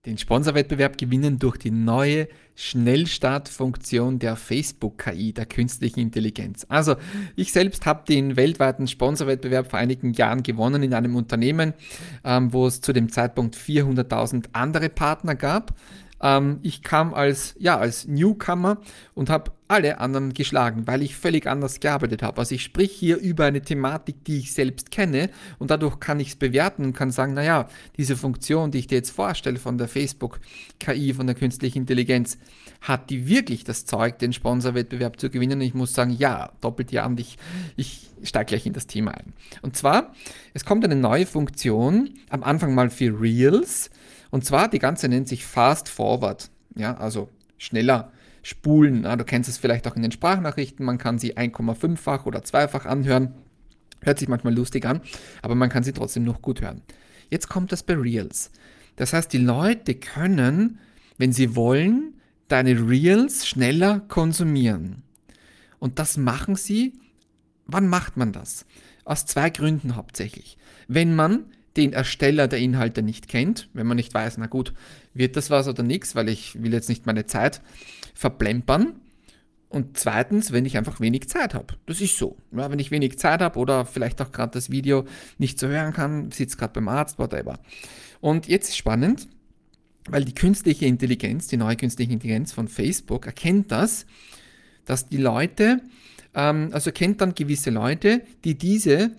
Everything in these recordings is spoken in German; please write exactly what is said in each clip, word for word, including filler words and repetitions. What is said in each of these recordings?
Den Sponsorwettbewerb gewinnen durch die neue Schnellstartfunktion der Facebook-K I, der künstlichen Intelligenz. Also ich selbst habe den weltweiten Sponsorwettbewerb vor einigen Jahren gewonnen in einem Unternehmen, ähm, wo es zu dem Zeitpunkt vierhunderttausend andere Partner gab. Ähm, ich kam als, ja, als Newcomer und habe alle anderen geschlagen, weil ich völlig anders gearbeitet habe. Also ich spreche hier über eine Thematik, die ich selbst kenne und dadurch kann ich es bewerten und kann sagen, naja, diese Funktion, die ich dir jetzt vorstelle von der Facebook-K I, von der künstlichen Intelligenz, hat die wirklich das Zeug, den Sponsorwettbewerb zu gewinnen? Und ich muss sagen, ja, doppelt ja, und ich, ich steige gleich in das Thema ein. Und zwar, es kommt eine neue Funktion, am Anfang mal für Reels, und zwar, die ganze nennt sich Fast Forward, ja, also schneller spulen. Ja, du kennst es vielleicht auch in den Sprachnachrichten, man kann sie eins Komma fünffach oder zweifach anhören. Hört sich manchmal lustig an, aber man kann sie trotzdem noch gut hören. Jetzt kommt das bei Reels. Das heißt, die Leute können, wenn sie wollen, deine Reels schneller konsumieren. Und das machen sie. Wann macht man das? Aus zwei Gründen hauptsächlich. Wenn man den Ersteller der Inhalte nicht kennt, wenn man nicht weiß, na gut, wird das was oder nichts, weil ich will jetzt nicht meine Zeit verplempern. Und zweitens, wenn ich einfach wenig Zeit habe. Das ist so. Ja, wenn ich wenig Zeit habe oder vielleicht auch gerade das Video nicht so hören kann, sitze gerade beim Arzt, whatever. Und jetzt ist spannend, weil die künstliche Intelligenz, die neue künstliche Intelligenz von Facebook erkennt das, dass die Leute, ähm, also erkennt dann gewisse Leute, die diese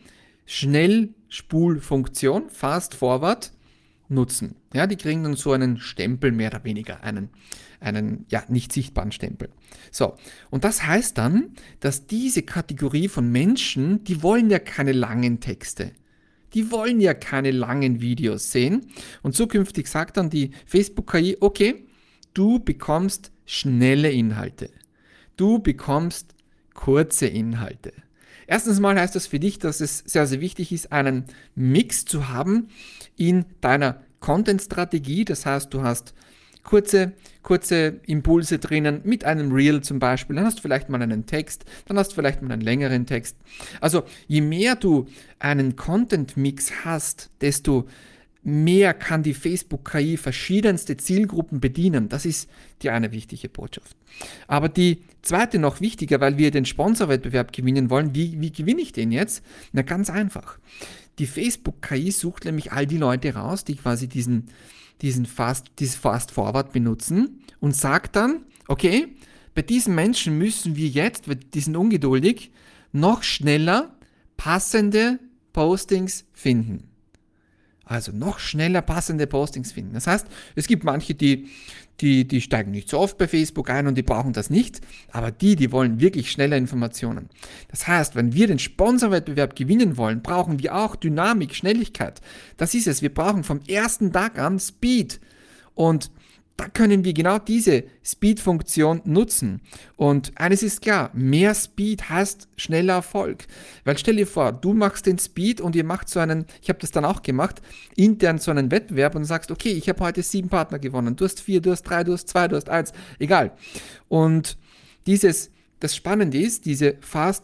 Schnellspulfunktion, Fast Forward, nutzen. Ja, die kriegen dann so einen Stempel, mehr oder weniger, einen, einen ja, nicht sichtbaren Stempel. So, und das heißt dann, dass diese Kategorie von Menschen, die wollen ja keine langen Texte. Die wollen ja keine langen Videos sehen. Und zukünftig sagt dann die Facebook-K I, okay, du bekommst schnelle Inhalte. Du bekommst kurze Inhalte. Erstens mal heißt das für dich, dass es sehr, sehr wichtig ist, einen Mix zu haben in deiner Content-Strategie. Das heißt, du hast kurze, kurze Impulse drinnen mit einem Reel zum Beispiel. Dann hast du vielleicht mal einen Text, dann hast du vielleicht mal einen längeren Text. Also je mehr du einen Content-Mix hast, desto mehr kann die Facebook-K I verschiedenste Zielgruppen bedienen. Das ist die eine wichtige Botschaft. Aber die zweite noch wichtiger, weil wir den Sponsorwettbewerb gewinnen wollen. Wie, wie gewinne ich den jetzt? Na, ganz einfach. Die Facebook-K I sucht nämlich all die Leute raus, die quasi diesen, diesen Fast, dieses Fast Forward benutzen und sagt dann, okay, bei diesen Menschen müssen wir jetzt, weil die sind ungeduldig, noch schneller passende Postings finden. Also noch schneller passende Postings finden. Das heißt, es gibt manche, die, die, die steigen nicht so oft bei Facebook ein und die brauchen das nicht, aber die, die wollen wirklich schnelle Informationen. Das heißt, wenn wir den Sponsorwettbewerb gewinnen wollen, brauchen wir auch Dynamik, Schnelligkeit. Das ist es. Wir brauchen vom ersten Tag an Speed. Und da können wir genau diese Speed-Funktion nutzen. Und eines ist klar, mehr Speed heißt schneller Erfolg. Weil stell dir vor, du machst den Speed und ihr macht so einen, ich habe das dann auch gemacht, intern so einen Wettbewerb und sagst, okay, ich habe heute sieben Partner gewonnen. Du hast vier, du hast drei, du hast zwei, du hast eins, egal. Und dieses, das Spannende ist, diese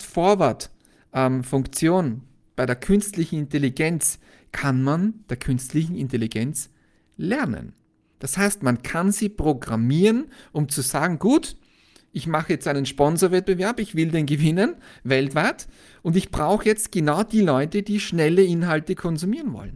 Fast-Forward-Funktion ähm, bei der künstlichen Intelligenz kann man der künstlichen Intelligenz lernen. Das heißt, man kann sie programmieren, um zu sagen, gut, ich mache jetzt einen Sponsorwettbewerb, ich will den gewinnen, weltweit, und ich brauche jetzt genau die Leute, die schnelle Inhalte konsumieren wollen.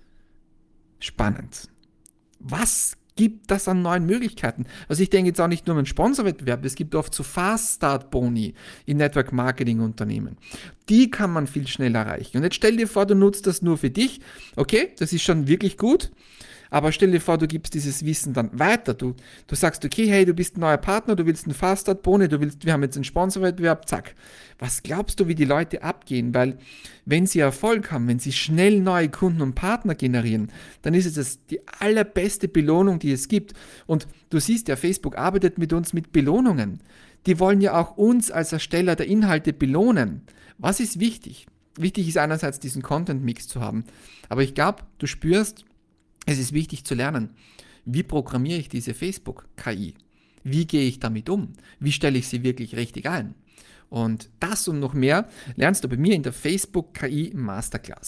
Spannend. Was gibt das an neuen Möglichkeiten? Also ich denke jetzt auch nicht nur um einen Sponsorwettbewerb, es gibt oft so Fast-Start-Boni in Network-Marketing-Unternehmen. Die kann man viel schneller erreichen. Und jetzt stell dir vor, du nutzt das nur für dich. Okay, das ist schon wirklich gut. Aber stell dir vor, du gibst dieses Wissen dann weiter. Du, du sagst, okay, hey, du bist ein neuer Partner, du willst einen Fast-Start-Boni, du willst, wir haben jetzt einen Sponsorwettbewerb, zack. Was glaubst du, wie die Leute abgehen? Weil wenn sie Erfolg haben, wenn sie schnell neue Kunden und Partner generieren, dann ist es die allerbeste Belohnung, die es gibt. Und du siehst ja, Facebook arbeitet mit uns mit Belohnungen. Die wollen ja auch uns als Ersteller der Inhalte belohnen. Was ist wichtig? Wichtig ist einerseits diesen Content-Mix zu haben. Aber ich glaube, du spürst, es ist wichtig zu lernen, wie programmiere ich diese Facebook-K I? Wie gehe ich damit um? Wie stelle ich sie wirklich richtig ein? Und das und noch mehr lernst du bei mir in der Facebook-K I Masterclass.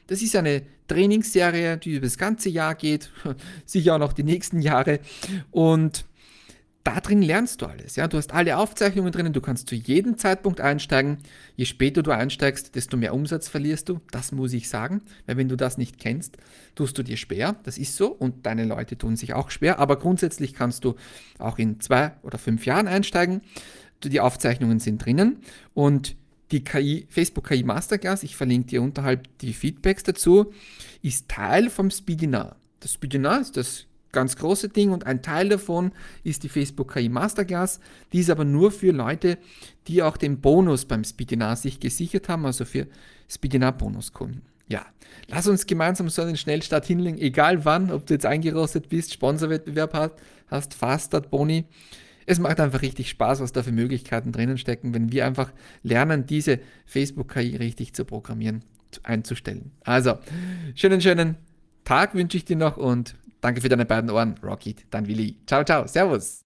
Das ist eine Trainingsserie, die über das ganze Jahr geht, sicher auch noch die nächsten Jahre. Und da drin lernst du alles. Ja? Du hast alle Aufzeichnungen drinnen, du kannst zu jedem Zeitpunkt einsteigen. Je später du einsteigst, desto mehr Umsatz verlierst du. Das muss ich sagen, weil wenn du das nicht kennst, tust du dir schwer. Das ist so und deine Leute tun sich auch schwer. Aber grundsätzlich kannst du auch in zwei oder fünf Jahren einsteigen. Die Aufzeichnungen sind drinnen und die K I, Facebook K I Masterclass, ich verlinke dir unterhalb die Feedbacks dazu, ist Teil vom Speedinar. Das Speedinar ist das ganz große Ding und ein Teil davon ist die Facebook K I Masterclass. Die ist aber nur für Leute, die auch den Bonus beim Speedinar sich gesichert haben, also für Speedinar Bonuskunden. Ja, lass uns gemeinsam so einen Schnellstart hinlegen, egal wann, ob du jetzt eingerostet bist, Sponsorwettbewerb hast, hast Faststart Boni. Es macht einfach richtig Spaß, was da für Möglichkeiten drinnen stecken, wenn wir einfach lernen, diese Facebook K I richtig zu programmieren, einzustellen. Also, schönen, schönen Tag wünsche ich dir noch und danke für deine beiden Ohren, Rocky, dein Willi. Ciao, ciao, servus.